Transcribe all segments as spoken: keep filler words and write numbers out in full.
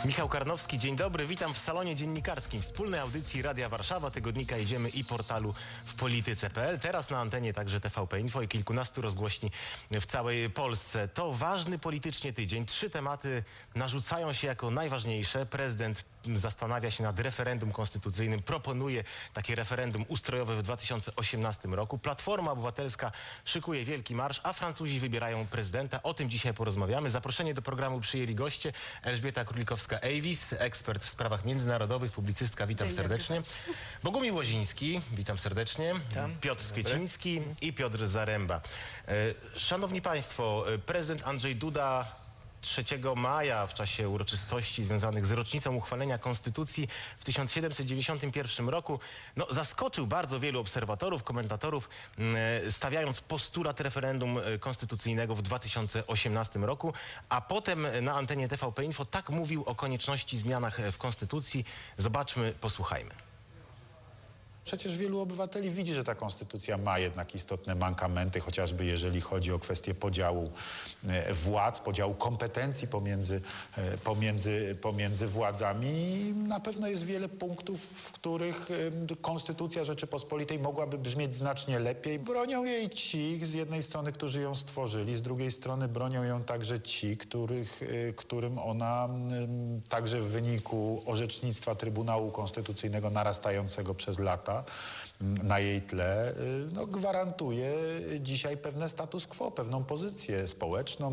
Michał Karnowski, dzień dobry. Witam w salonie dziennikarskim wspólnej audycji Radia Warszawa, tygodnika Jedziemy i portalu w polityce kropka p l. Teraz na antenie także T V P Info i kilkunastu rozgłośni w całej Polsce. To ważny politycznie tydzień. Trzy tematy narzucają się jako najważniejsze. Prezydent zastanawia się nad referendum konstytucyjnym, proponuje takie referendum ustrojowe w dwa tysiące osiemnastym roku. Platforma Obywatelska szykuje wielki marsz, a Francuzi wybierają prezydenta. O tym dzisiaj porozmawiamy. Zaproszenie do programu przyjęli goście. Elżbieta Królikowska-Ejwis, ekspert w sprawach międzynarodowych, publicystka, witam Dzień serdecznie. Dobry. Bogumił Łoziński, witam serdecznie. Witam. Piotr Skwieciński i Piotr Zaręba. Szanowni Państwo, prezydent Andrzej Duda trzeciego maja w czasie uroczystości związanych z rocznicą uchwalenia Konstytucji w tysiąc siedemset dziewięćdziesiątym pierwszym roku no, zaskoczył bardzo wielu obserwatorów, komentatorów, stawiając postulat referendum konstytucyjnego w dwa tysiące osiemnastym roku, a potem na antenie T V P Info tak mówił o konieczności zmianach w Konstytucji. Zobaczmy, posłuchajmy. Przecież wielu obywateli widzi, że ta konstytucja ma jednak istotne mankamenty, chociażby jeżeli chodzi o kwestię podziału władz, podziału kompetencji pomiędzy, pomiędzy, pomiędzy władzami. I na pewno jest wiele punktów, w których konstytucja Rzeczypospolitej mogłaby brzmieć znacznie lepiej. Bronią jej ci z jednej strony, którzy ją stworzyli, z drugiej strony bronią ją także ci, których, którym ona także w wyniku orzecznictwa Trybunału Konstytucyjnego narastającego przez lata na jej tle no, gwarantuje dzisiaj pewne status quo, pewną pozycję społeczną.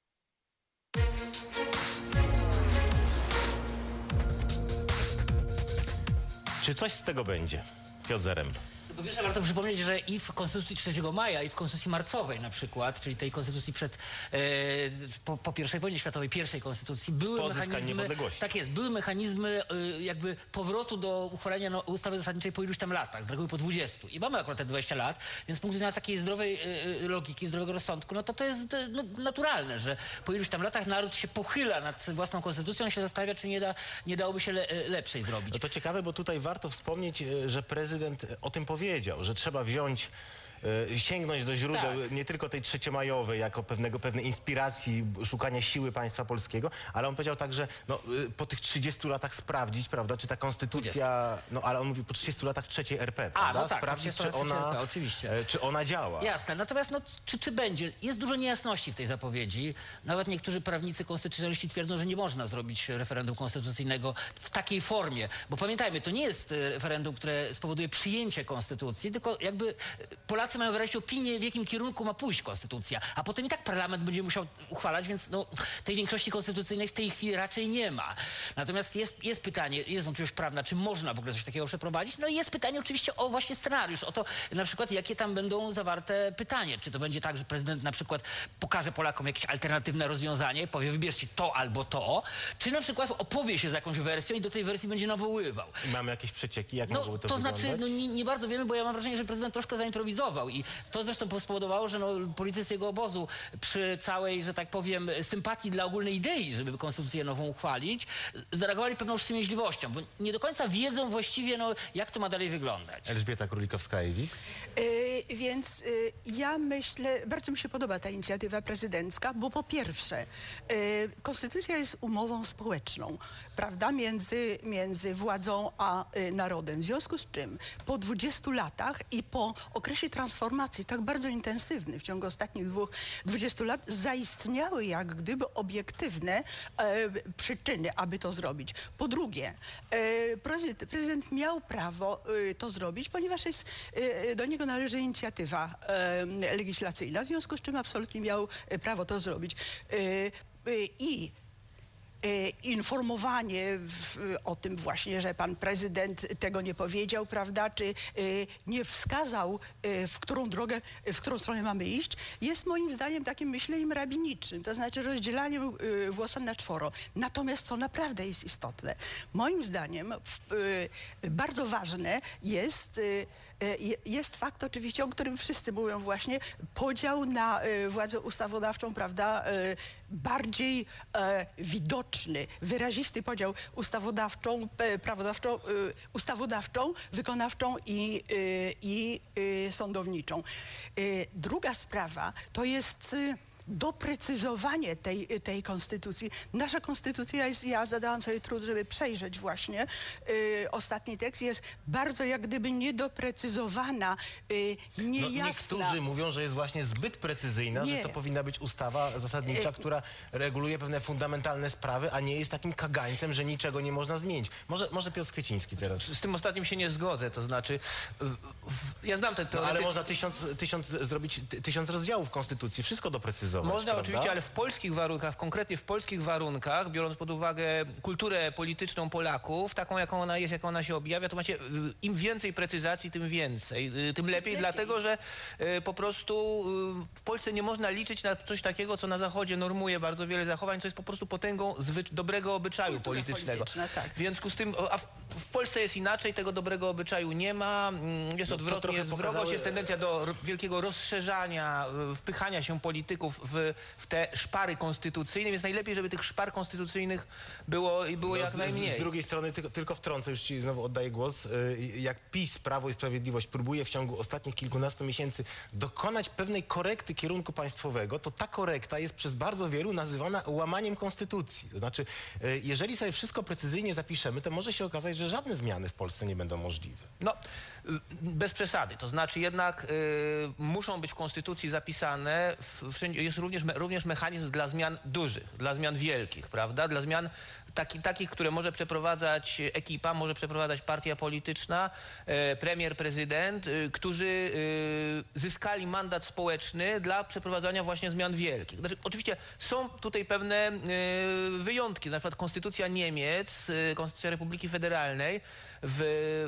Czy coś z tego będzie? Piotr Zaręba. Po pierwsze warto przypomnieć, że i w Konstytucji trzeciego maja, i w Konstytucji marcowej na przykład, czyli tej Konstytucji przed, e, po, po pierwszej wojnie światowej, pierwszej Konstytucji, były po mechanizmy, tak jest, były mechanizmy e, jakby powrotu do uchwalenia no, ustawy zasadniczej po iluś tam latach, z reguły po dwudziestu. I mamy akurat te dwadzieścia lat, więc z punktu widzenia takiej zdrowej e, logiki, zdrowego rozsądku, no to to jest e, no, naturalne, że po iluś tam latach naród się pochyla nad własną konstytucją i się zastanawia, czy nie, da, nie dałoby się le, lepszej zrobić. No to ciekawe, bo tutaj warto wspomnieć, że prezydent o tym powiedział, że trzeba wziąć, e, sięgnąć do źródeł tak. nie tylko tej trzeciomajowej, jako pewnego, pewnej inspiracji, szukania siły państwa polskiego, ale on powiedział także, no, po tych trzydziestu latach sprawdzić, prawda, czy ta konstytucja, no ale on mówił po trzydziestu latach trzeciej R P, prawda, A, no tak, sprawdzić, czy ona, R P, oczywiście. E, czy ona działa. Jasne, natomiast no, czy, czy będzie? Jest dużo niejasności w tej zapowiedzi. Nawet niektórzy prawnicy konstytucjonaliści twierdzą, że nie można zrobić referendum konstytucyjnego w takiej formie, bo pamiętajmy, to nie jest referendum, które spowoduje przyjęcie konstytucji, tylko jakby Polacy mają wyrazić opinię, w jakim kierunku ma pójść konstytucja, a potem i tak parlament będzie musiał uchwalać, więc no, tej większości konstytucyjnej w tej chwili raczej nie ma. Natomiast jest, jest pytanie, jest wątpliwość prawna, czy można w ogóle coś takiego przeprowadzić. No i jest pytanie oczywiście o właśnie scenariusz, o to na przykład, jakie tam będą zawarte pytanie. Czy to będzie tak, że prezydent na przykład pokaże Polakom jakieś alternatywne rozwiązanie, powie, wybierzcie to albo to, czy na przykład opowie się za jakąś wersją i do tej wersji będzie nawoływał. I mamy jakieś przecieki, jak no, mogłoby to to wyglądać? znaczy, no nie, nie bardzo wiemy, bo ja mam wrażenie, że prezydent troszkę zaimprowizował i to zresztą spowodowało, że no, politycy jego obozu przy całej, że tak powiem, sympatii dla ogólnej idei, żeby konstytucję nową uchwalić, zareagowali pewną wstrzemięźliwością, bo nie do końca wiedzą właściwie, no, jak to ma dalej wyglądać. Elżbieta Królikowska-Ejwis. Yy, więc yy, ja myślę, bardzo mi się podoba ta inicjatywa prezydencka, bo po pierwsze, yy, konstytucja jest umową społeczną, prawda, między, między władzą a yy, narodem. W związku z czym po dwudziestu latach i po okresie transformacji tak bardzo intensywny w ciągu ostatnich dwóch, dwudziestu lat zaistniały jak gdyby obiektywne e, przyczyny, aby to zrobić. Po drugie, e, prezydent, prezydent miał prawo e, to zrobić, ponieważ jest, e, do niego należy inicjatywa e, legislacyjna, w związku z czym absolutnie miał prawo to zrobić. E, e, I informowanie w, o tym właśnie, że pan prezydent tego nie powiedział, prawda, czy y, nie wskazał, y, w którą drogę, w którą stronę mamy iść, jest moim zdaniem takim myśleniem rabinicznym, to znaczy rozdzielaniem y, włosa na czworo. Natomiast co naprawdę jest istotne, moim zdaniem w, y, bardzo ważne jest y, jest fakt oczywiście, o którym wszyscy mówią właśnie, podział na y, władzę ustawodawczą, prawda, y, bardziej y, widoczny, wyrazisty podział ustawodawczą, y, prawodawczą, y, ustawodawczą, wykonawczą i, y, i y, sądowniczą. Y, druga sprawa to jest y, doprecyzowanie tej, tej konstytucji. Nasza konstytucja jest, ja zadałam sobie trud, żeby przejrzeć właśnie y, ostatni tekst, jest bardzo jak gdyby niedoprecyzowana, y, No, niejasna. niektórzy mówią, że jest właśnie zbyt precyzyjna, Nie. że to powinna być ustawa zasadnicza, E, która reguluje pewne fundamentalne sprawy, a nie jest takim kagańcem, że niczego nie można zmienić. Może, może Piotr Kwieciński teraz. Z tym ostatnim się nie zgodzę, to znaczy, w, w, ja znam ten No, teoretyk... ale można tysiąc, tysiąc zrobić ty, tysiąc rozdziałów Konstytucji, wszystko doprecyzować. Można prawda? oczywiście, ale w polskich warunkach, konkretnie w polskich warunkach, biorąc pod uwagę kulturę polityczną Polaków, taką jaką ona jest, jaką ona się objawia, to macie y, im więcej precyzacji, tym więcej, y, tym lepiej, dlatego że y, po prostu y, w Polsce nie można liczyć na coś takiego, co na Zachodzie normuje bardzo wiele zachowań, co jest po prostu potęgą zwy- dobrego obyczaju Kultura politycznego. polityczna, tak. W związku z tym, a w, w Polsce jest inaczej, tego dobrego obyczaju nie ma, mm, jest No, to odwrotnie, trochę jest pokazały- wrogość, jest tendencja do r- wielkiego rozszerzania, y, wpychania się polityków w, w te szpary konstytucyjne, więc najlepiej, żeby tych szpar konstytucyjnych było, i było No, jak z, najmniej. z drugiej strony, tylko, tylko wtrącę, już ci znowu oddaję głos, y, jak PiS, Prawo i Sprawiedliwość próbuje w ciągu ostatnich kilkunastu miesięcy dokonać pewnej korekty kierunku państwowego, to ta korekta jest przez bardzo wielu nazywana łamaniem konstytucji. To znaczy, y, jeżeli sobie wszystko precyzyjnie zapiszemy, to może się okazać, że żadne zmiany w Polsce nie będą możliwe. No, y, bez przesady. To znaczy jednak y, muszą być w Konstytucji zapisane, w, wszędzie jest również, me, również mechanizm dla zmian dużych, dla zmian wielkich, prawda? Dla zmian taki, takich, które może przeprowadzać ekipa, może przeprowadzać partia polityczna, e, premier, prezydent, y, którzy y, zyskali mandat społeczny dla przeprowadzania właśnie zmian wielkich. Znaczy, oczywiście są tutaj pewne y, wyjątki, na przykład Konstytucja Niemiec, y, Konstytucja Republiki Federalnej w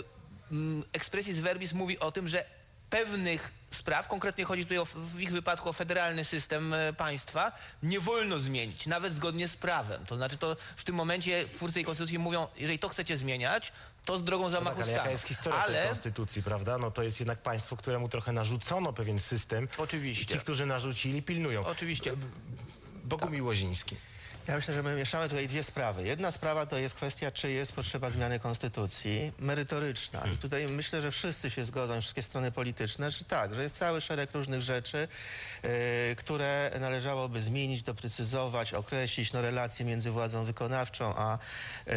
expressis verbis mówi o tym, że pewnych spraw, konkretnie chodzi tutaj o, w ich wypadku o federalny system e, państwa, nie wolno zmienić, nawet zgodnie z prawem. To znaczy to w tym momencie twórcy tej konstytucji mówią, jeżeli to chcecie zmieniać, to z drogą No zamachu tak, ale stanu. jaka jest historia ale... tej konstytucji, prawda? No to jest jednak państwo, któremu trochę narzucono pewien system. Oczywiście. Ci, którzy narzucili, pilnują. Oczywiście. Bogumił Łoziński. Ja myślę, że my mieszamy tutaj dwie sprawy. Jedna sprawa to jest kwestia, czy jest potrzeba zmiany konstytucji, merytoryczna. I tutaj myślę, że wszyscy się zgodzą, wszystkie strony polityczne, że tak, że jest cały szereg różnych rzeczy, yy, które należałoby zmienić, doprecyzować, określić, no, relacje między władzą wykonawczą a yy,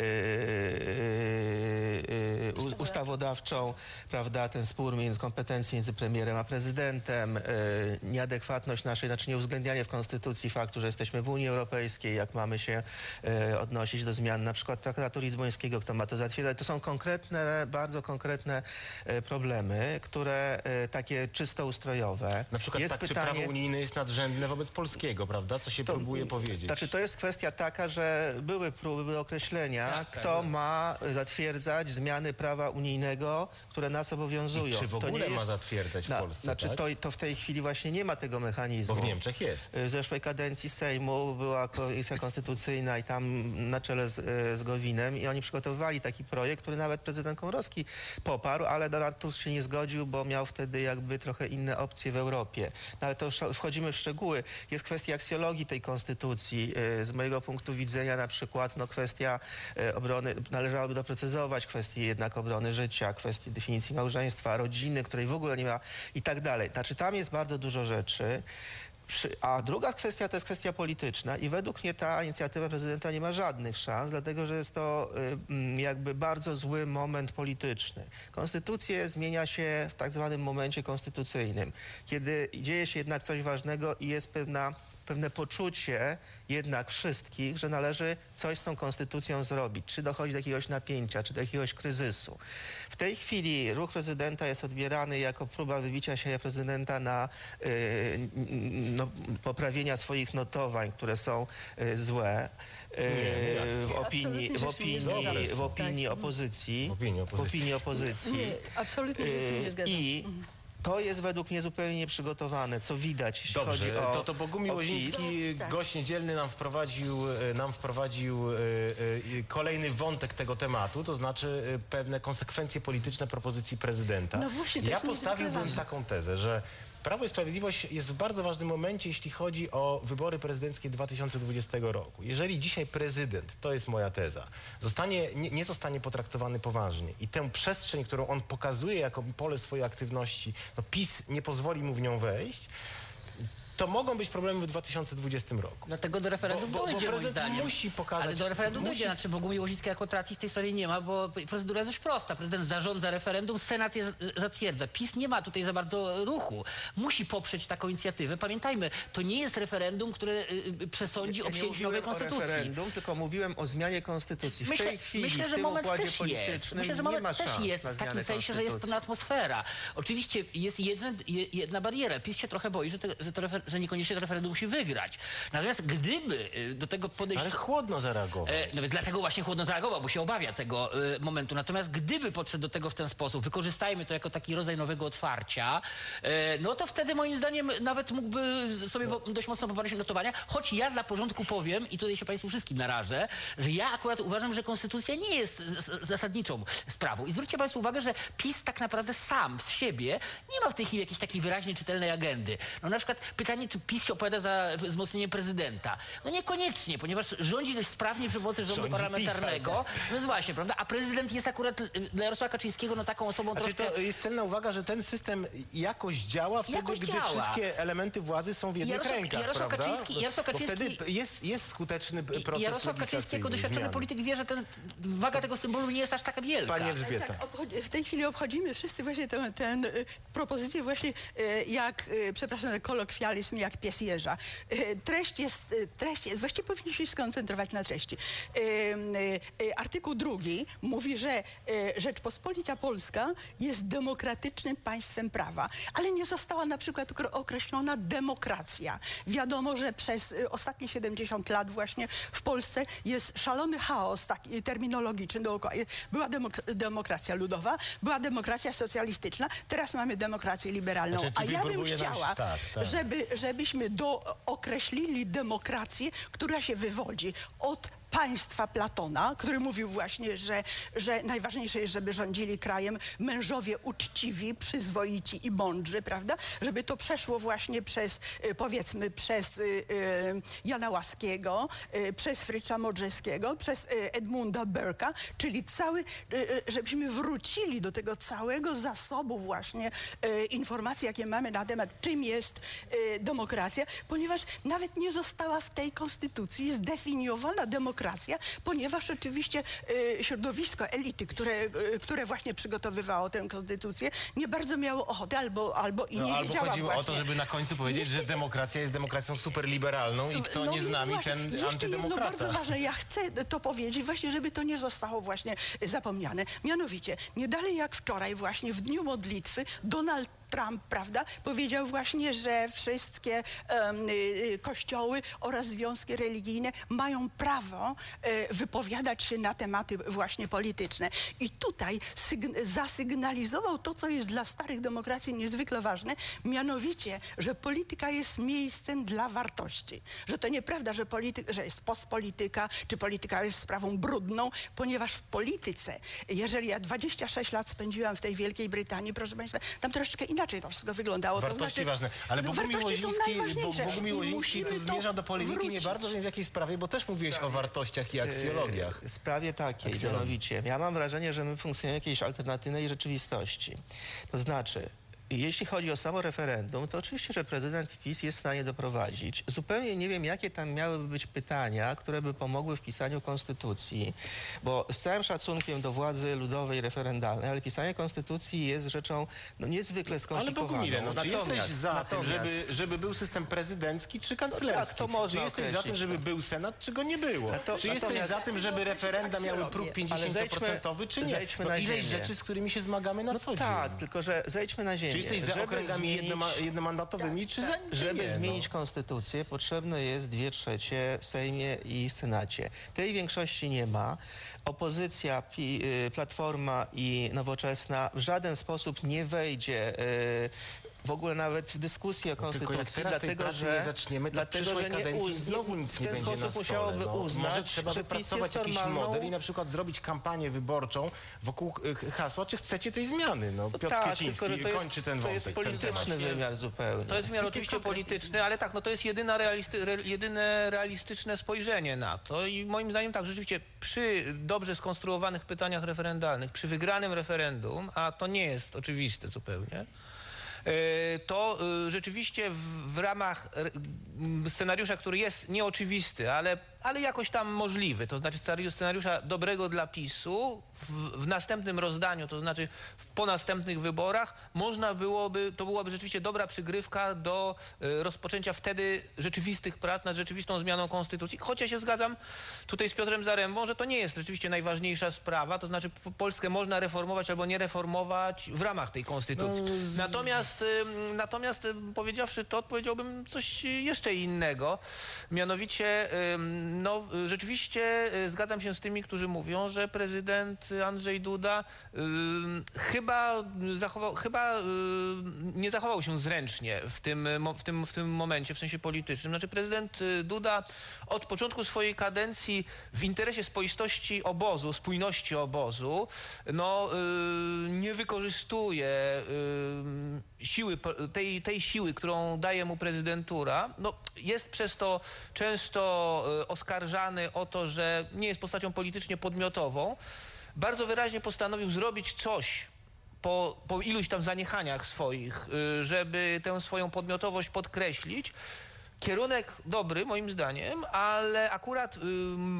yy, yy, ustawodawczą, prawda, ten spór między kompetencji między premierem a prezydentem, yy, nieadekwatność naszej, znaczy nieuwzględnianie w konstytucji faktu, że jesteśmy w Unii Europejskiej, jak mamy się e, odnosić do zmian na przykład traktatu lizbońskiego, kto ma to zatwierdzać. To są konkretne, bardzo konkretne e, problemy, które e, takie czysto ustrojowe. Na przykład jest tak, pytanie, czy prawo unijne jest nadrzędne wobec polskiego, prawda? Co się to, próbuje powiedzieć. Znaczy to jest kwestia taka, że były próby określenia, Tak, tak, kto były. ma zatwierdzać zmiany prawa unijnego, które nas obowiązują. I czy w To ogóle nie ma jest- zatwierdzać w na, Polsce, Znaczy tak? to, to w tej chwili właśnie nie ma tego mechanizmu. Bo w Niemczech jest. W zeszłej kadencji Sejmu była komisja konstytucyjna i tam na czele z, z Gowinem i oni przygotowywali taki projekt, który nawet prezydent Komorowski poparł, ale Donald Tusk się nie zgodził, bo miał wtedy jakby trochę inne opcje w Europie. No ale to już wchodzimy w szczegóły. Jest kwestia aksjologii tej konstytucji. Z mojego punktu widzenia na przykład no, kwestia obrony, należałoby doprecyzować kwestię jednak obrony życia, kwestię definicji małżeństwa, rodziny, której w ogóle nie ma i tak dalej. Znaczy tam jest bardzo dużo rzeczy. Przy, a druga kwestia to jest kwestia polityczna i według mnie ta inicjatywa prezydenta nie ma żadnych szans, dlatego że jest to y, jakby bardzo zły moment polityczny. Konstytucję zmienia się w tak zwanym momencie konstytucyjnym, kiedy dzieje się jednak coś ważnego i jest pewna pewne poczucie jednak wszystkich, że należy coś z tą konstytucją zrobić. Czy dochodzi do jakiegoś napięcia, czy do jakiegoś kryzysu. W tej chwili ruch prezydenta jest odbierany jako próba wybicia się prezydenta na y, no, poprawienia swoich notowań, które są y, złe. Nie, nie, w opinii, w opinii, w opinii opozycji. W opinii opozycji. W opinii opozycji. Nie, absolutnie się z tym nie zgadzam. I to jest według mnie zupełnie nieprzygotowane, co widać, jeśli Dobrze, chodzi o to, to Bogumił o PiS. Łoziński, Tak. gość niedzielny, nam wprowadził, e, nam wprowadził e, e, kolejny wątek tego tematu, to znaczy e, pewne konsekwencje polityczne propozycji prezydenta. No właśnie, to ja jest niezwykle postawiłbym ważne. taką tezę, że Prawo i Sprawiedliwość jest w bardzo ważnym momencie, jeśli chodzi o wybory prezydenckie dwa tysiące dwudziestego roku. Jeżeli dzisiaj prezydent, to jest moja teza, zostanie, nie, nie zostanie potraktowany poważnie i tę przestrzeń, którą on pokazuje jako pole swojej aktywności, no PiS nie pozwoli mu w nią wejść, to mogą być problemy w dwa tysiące dwudziestym roku. Dlatego do referendum Bo- bo- bo dojdzie, moim prezydent zdaniem. musi pokazać- Ale do referendum musi- dojdzie, znaczy Bogumił Łozińskiej jako racji w tej sprawie nie ma, bo procedura jest dość prosta. Prezydent zarządza referendum, Senat je z- zatwierdza. PiS nie ma tutaj za bardzo ruchu. Musi poprzeć taką inicjatywę. Pamiętajmy, to nie jest referendum, które y, y, przesądzi Ja o nie przyjęciu nowej mówiłem o konstytucji. referendum, tylko mówiłem o zmianie konstytucji. W Myślę, tej chwili, myślę, w że tym moment układzie też jest. politycznym Myślę, że nie moment ma też szans jest na w takim zmianę sensie, że jest pewna konstytucji. atmosfera. Oczywiście jest jeden, je- jedna bariera. PiS się trochę boi, że, te, że, to refer, że niekoniecznie to referendum musi wygrać. Natomiast gdyby y, do tego podejść... Ale chłodno zareagował. E, no więc dlatego właśnie chłodno zareagował, bo się obawia tego e, momentu. Natomiast gdyby podszedł do tego w ten sposób, wykorzystajmy to jako taki rodzaj nowego otwarcia, e, no to wtedy moim zdaniem nawet mógłby sobie bo, dość mocno poprawić notowania, choć ja dla porządku powiem, i tutaj się Państwu wszystkim narażę, że ja akurat uważam, że konstytucja nie jest z, z, zasadniczą sprawą. I zwróćcie Państwo uwagę, że PiS tak naprawdę sam z siebie nie ma w tej chwili jakiejś takiej wyraźnie czytelnej agendy. No na przykład pytanie, czy PiS się opowiada za wzmocnienie prezydenta. No niekoniecznie, ponieważ rządzi dość sprawnie przy pomocy rządu Rządzi parlamentarnego. PiS, No jest właśnie, prawda? A prezydent jest akurat y, dla Jarosława Kaczyńskiego no taką osobą Znaczy, troszkę... to jest celna uwaga, że ten system jakoś działa wtedy, Jakoś gdy działa. wszystkie elementy władzy są w jednych Jarosław- rękach, Jarosław prawda? Kaczyński- Bo- Jarosław bo Kaczyński- wtedy jest, jest skuteczny I proces Jarosław Kaczyński jako legislacyjny, doświadczony zmiany. polityk wie, że ten, waga tego symbolu nie jest aż taka wielka. Pani Elżbieta. Tak, obchodzi, w tej chwili obchodzimy wszyscy właśnie tę tę, y, propozycję właśnie y, jak, y, przepraszam, za kolokwializm, jak pies jeża. Y, treść jest, y, treść jest, właściwie powinniśmy się skoncentrować na treści. Y, y, y, artykuł drugi mówi, że y, Rzeczpospolita Polska jest demokratycznym państwem prawa, ale nie została na przykład okre- określona demokracja. Wiadomo, że przez y, ostatnie siedemdziesiąt lat właśnie w Polsce jest szalony chaos taki terminologiczny dookoła. Była demok- demokracja ludowa, była demokracja socjalistyczna, teraz mamy demokrację liberalną. Znaczy, A czyli ja bym próbuje nam się- chciała, tak, tak. Żeby, żebyśmy dookreślili demokrację, która się wywodzi od państwa Platona, który mówił właśnie, że, że najważniejsze jest, żeby rządzili krajem mężowie uczciwi, przyzwoici i mądrzy, prawda? Żeby to przeszło właśnie przez, y, powiedzmy, przez y, y, Jana Łaskiego, y, przez Frycza Modrzewskiego, przez y, Edmunda Burke'a, czyli cały, y, y, żebyśmy wrócili do tego całego zasobu właśnie y, informacji, jakie mamy na temat, czym jest y, demokracja, ponieważ nawet nie została w tej konstytucji zdefiniowana demokracja, ponieważ oczywiście y, środowisko elity, które, y, które właśnie przygotowywało tę konstytucję, nie bardzo miało ochoty albo, albo i No, nie albo wiedziała chodziło właśnie. o to, żeby na końcu powiedzieć, że demokracja jest demokracją superliberalną i kto No nie więc z nami, właśnie, ten jeszcze jedno antydemokrata. bardzo ważne, ja chcę to powiedzieć właśnie, żeby to nie zostało właśnie zapomniane. Mianowicie, nie dalej jak wczoraj właśnie w dniu modlitwy Donald Trump, prawda, powiedział właśnie, że wszystkie um, y, kościoły oraz związki religijne mają prawo y, wypowiadać się na tematy właśnie polityczne. I tutaj sygn- zasygnalizował to, co jest dla starych demokracji niezwykle ważne, mianowicie, że polityka jest miejscem dla wartości. Że to nieprawda, że, polityk, że jest postpolityka, czy polityka jest sprawą brudną, ponieważ w polityce, jeżeli ja dwadzieścia sześć lat spędziłam w tej Wielkiej Brytanii, proszę Państwa, tam troszeczkę inaczej to wszystko wyglądało. Wartości to znaczy, ważne. Ale no, Bogumił wartości są Łoziński, Bo- najważniejsze Bogumił i Łoziński tu musimy to zmierza do polemiki nie wrócić. bardzo wiem w jakiej sprawie, bo też mówiłeś o wartościach i aksjologiach. W sprawie takiej, Aksjologii. mianowicie. Ja mam wrażenie, że my funkcjonujemy w jakiejś alternatywnej rzeczywistości. To znaczy, jeśli chodzi o samo referendum, to oczywiście, że prezydent PiS jest w stanie doprowadzić. Zupełnie nie wiem, jakie tam miałyby być pytania, które by pomogły w pisaniu konstytucji, bo z całym szacunkiem do władzy ludowej referendalnej, ale pisanie konstytucji jest rzeczą no, niezwykle Ale skomplikowaną. Bogumile, no, czy jesteś Natomiast- za tym, natomiast- żeby, żeby był system prezydencki czy kanclerski? No tak, to można czy jesteś za tym, określić żeby to. był Senat, czy go nie było? to- czy jesteś natomiast- za tym, żeby referenda miały próg Ale pięćdziesiąt procent, czy nie? zejdźmy No na ileś ziemię. rzeczy, z którymi się zmagamy na No co dzień. tak, tylko że zejdźmy na ziemię. Czy jesteś za Żeby okręgami zmienić- jednoma, jednomandatowymi, czy za czy Żeby nie, zmienić no? konstytucję, potrzebne jest dwie trzecie w Sejmie i Senacie. Tej większości nie ma. Opozycja, Pi, y, Platforma i Nowoczesna w żaden sposób nie wejdzie y, w ogóle nawet w dyskusję o No tylko konstytucji, jak teraz tej dlatego pracy że nie zaczniemy, to w dlatego, przyszłej że nie kadencji uz- znowu nic w nie ten będzie na sposób stole. musiałoby No, uznać, może trzeba że PiS wypracować jest jakiś normalną- model i na przykład zrobić kampanię wyborczą wokół y, hasła, czy chcecie tej zmiany. No, Piotr tak, Kwieciński tylko że to jest, kończy ten to wątek. jest ten polityczny temat. wymiar zupełnie. To jest wymiar oczywiście polityczny, ale tak, no to jest jedyna realisty, re, jedyne realistyczne spojrzenie na to i moim zdaniem tak, rzeczywiście przy dobrze skonstruowanych pytaniach referendalnych, przy wygranym referendum, a to nie jest oczywiste zupełnie, to rzeczywiście w, w ramach scenariusza, który jest nieoczywisty, ale, ale jakoś tam możliwy, to znaczy scenariusza dobrego dla PiSu, w, w następnym rozdaniu, to znaczy w, po następnych wyborach, można byłoby, to byłaby rzeczywiście dobra przygrywka do y, rozpoczęcia wtedy rzeczywistych prac nad rzeczywistą zmianą konstytucji. Choć ja się zgadzam tutaj z Piotrem Zarembą, że to nie jest rzeczywiście najważniejsza sprawa, to znaczy Polskę można reformować albo nie reformować w ramach tej konstytucji. No, z... Natomiast, y, natomiast y, powiedziawszy to, powiedziałbym coś jeszcze innego. Mianowicie, y, no rzeczywiście y, zgadzam się z tymi, którzy mówią, że prezydent Andrzej Duda y, chyba, zachował, chyba y, nie zachował się zręcznie w tym, w, tym, w tym momencie, w sensie politycznym. Znaczy prezydent Duda od początku swojej kadencji w interesie spoistości obozu, spójności obozu, no y, nie wykorzystuje y, siły, tej, tej siły, którą daje mu prezydentura. No, jest przez to często y, oskarżany o to, że nie jest postacią politycznie podmiotową. Bardzo wyraźnie postanowił zrobić coś po, po iluś tam zaniechaniach swoich, y, żeby tę swoją podmiotowość podkreślić. Kierunek dobry, moim zdaniem, ale akurat, y,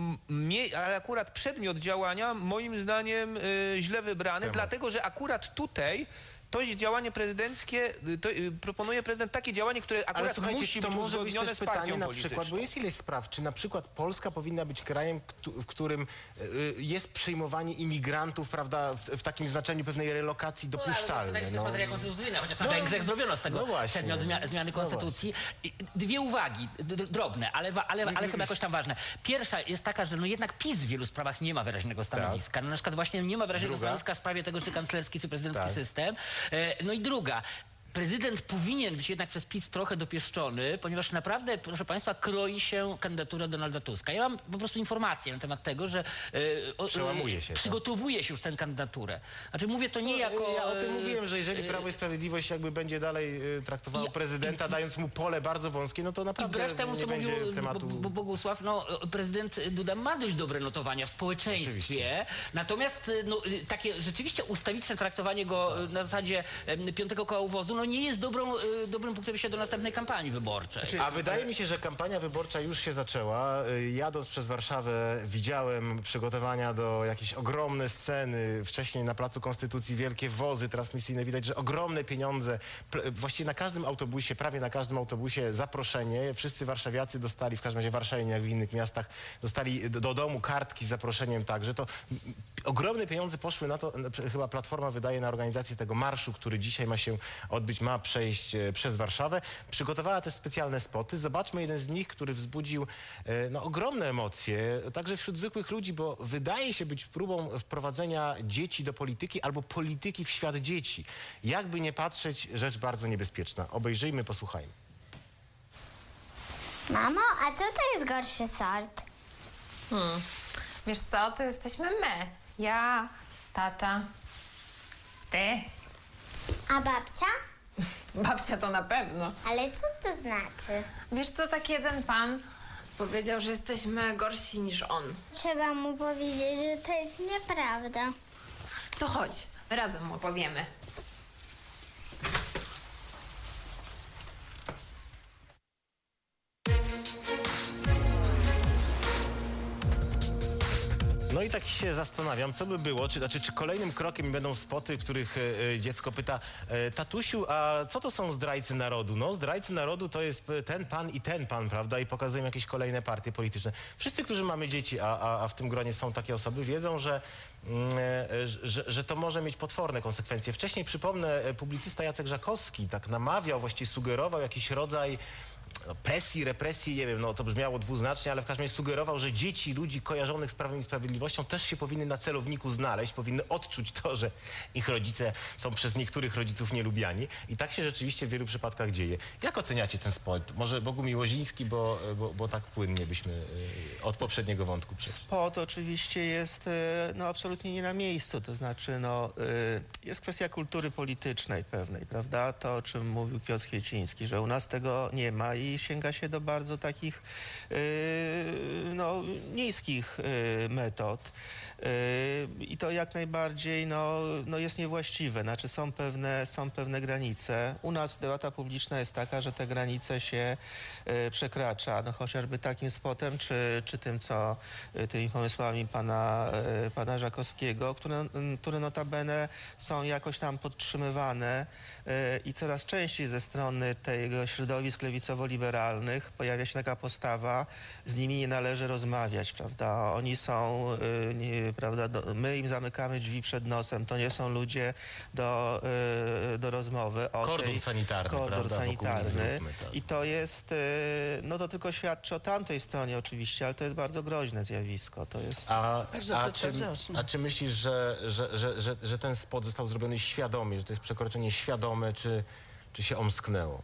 mie, ale akurat przedmiot działania, moim zdaniem, y, źle wybrany, Temat. dlatego że akurat tutaj to działanie prezydenckie, to, y, proponuje prezydent takie działanie, które akurat ale słuchajcie, musi to być może być uzgodnione też z partią pytanie na polityczną. przykład, bo jest ileś spraw, czy na przykład Polska powinna być krajem, w którym y, jest przyjmowanie imigrantów, prawda, w, w takim znaczeniu pewnej relokacji dopuszczalne. No, ale to jest materia konstytucyjna, chociaż na No, Węgrzech zrobiono z tego no przedmiot zmia zmiany konstytucji. No Dwie uwagi, drobne, ale, ale, ale chyba jakoś tam ważne. Pierwsza jest taka, że no jednak PiS w wielu sprawach nie ma wyraźnego stanowiska. Tak. No, na przykład właśnie nie ma wyraźnego Druga. stanowiska w sprawie tego, czy kanclerski, czy prezydencki tak. system. E, no i druga. Prezydent powinien być jednak przez PiS trochę dopieszczony, ponieważ naprawdę, proszę państwa, kroi się kandydatura Donalda Tuska. Ja mam po prostu informację na temat tego, że e, Przełamuje się, przygotowuje tak? się już tę kandydaturę. Znaczy mówię to nie no, jako... Ja o tym mówiłem, że jeżeli Prawo i Sprawiedliwość jakby będzie dalej e, traktowało ja, prezydenta, i, dając mu pole bardzo wąskie, no to naprawdę wbrew temu, nie co będzie mówił tematu... Bogusław, no prezydent Duda ma dość dobre notowania w społeczeństwie, Oczywiście. natomiast no, takie rzeczywiście ustawiczne traktowanie go tak. na zasadzie piątego koła uwozu, no nie jest dobrą, y, dobrym punktem wyjścia do następnej kampanii wyborczej. A wydaje mi się, że kampania wyborcza już się zaczęła. Jadąc przez Warszawę widziałem przygotowania do jakiejś ogromne sceny. Wcześniej na Placu Konstytucji wielkie wozy transmisyjne. Widać, że ogromne pieniądze. Właściwie na każdym autobusie, prawie na każdym autobusie zaproszenie. Wszyscy warszawiacy dostali, w każdym razie warszawianie jak w innych miastach, dostali do, do domu kartki z zaproszeniem także. To ogromne pieniądze poszły na to, chyba Platforma wydaje na organizację tego marszu, który dzisiaj ma się odbyć, ma przejść przez Warszawę. Przygotowała też specjalne spoty. Zobaczmy jeden z nich, który wzbudził no, ogromne emocje, także wśród zwykłych ludzi, bo wydaje się być próbą wprowadzenia dzieci do polityki albo polityki w świat dzieci. Jakby nie patrzeć, rzecz bardzo niebezpieczna. Obejrzyjmy, posłuchajmy. Mamo, a co to jest gorszy sort? Hmm. Wiesz co, to jesteśmy my. Ja, tata, ty. A babcia? Babcia to na pewno. Ale co to znaczy? Wiesz co, tak jeden pan powiedział, że jesteśmy gorsi niż on. Trzeba mu powiedzieć, że to jest nieprawda. To chodź, razem mu opowiemy. No i tak się zastanawiam, co by było, czy, znaczy, czy kolejnym krokiem będą spoty, w których e, dziecko pyta, e, tatusiu, a co to są zdrajcy narodu? No, zdrajcy narodu to jest ten pan i ten pan, prawda? I pokazują jakieś kolejne partie polityczne. Wszyscy, którzy mamy dzieci, a, a, a w tym gronie są takie osoby, wiedzą, że, mm, e, że, że to może mieć potworne konsekwencje. Wcześniej, przypomnę, publicysta Jacek Żakowski tak namawiał, właściwie sugerował jakiś rodzaj no, presji, represji, nie wiem, no to brzmiało dwuznacznie, ale w każdym razie sugerował, że dzieci ludzi kojarzonych z Prawem i Sprawiedliwością też się powinny na celowniku znaleźć, powinny odczuć to, że ich rodzice są przez niektórych rodziców nielubiani i tak się rzeczywiście w wielu przypadkach dzieje. Jak oceniacie ten spot? Może Bogumił Łoziński, bo, bo, bo tak płynnie byśmy y, od poprzedniego wątku przeszli. Spot oczywiście jest y, no, absolutnie nie na miejscu, to znaczy no, y, jest kwestia kultury politycznej pewnej, prawda? To, o czym mówił Piotr Chwieciński, że u nas tego nie ma. i sięga się do bardzo takich yy, no, niskich yy, metod. Yy, I to jak najbardziej no, no jest niewłaściwe. Znaczy są pewne, są pewne granice. U nas debata publiczna jest taka, że te granice się yy, przekracza. No, chociażby takim spotem, czy, czy tym, co yy, tymi pomysłami pana, yy, pana Żakowskiego, które, yy, które notabene są jakoś tam podtrzymywane yy, i coraz częściej ze strony tego środowisk lewicowo-liberalnych pojawia się taka postawa, z nimi nie należy rozmawiać, prawda? Oni są, yy, nie, prawda, do, my im zamykamy drzwi przed nosem, to nie są ludzie do, yy, do rozmowy. O Kordon tej, sanitarny, Kordon prawda? sanitarny. Tak. I to jest, yy, no to tylko świadczy o tamtej stronie oczywiście, ale to jest bardzo groźne zjawisko. To jest... A, Bardzo a, czy, podważne. a czy myślisz, że, że, że, że, że ten spot został zrobiony świadomie, że to jest przekroczenie świadome, czy, czy się omsknęło?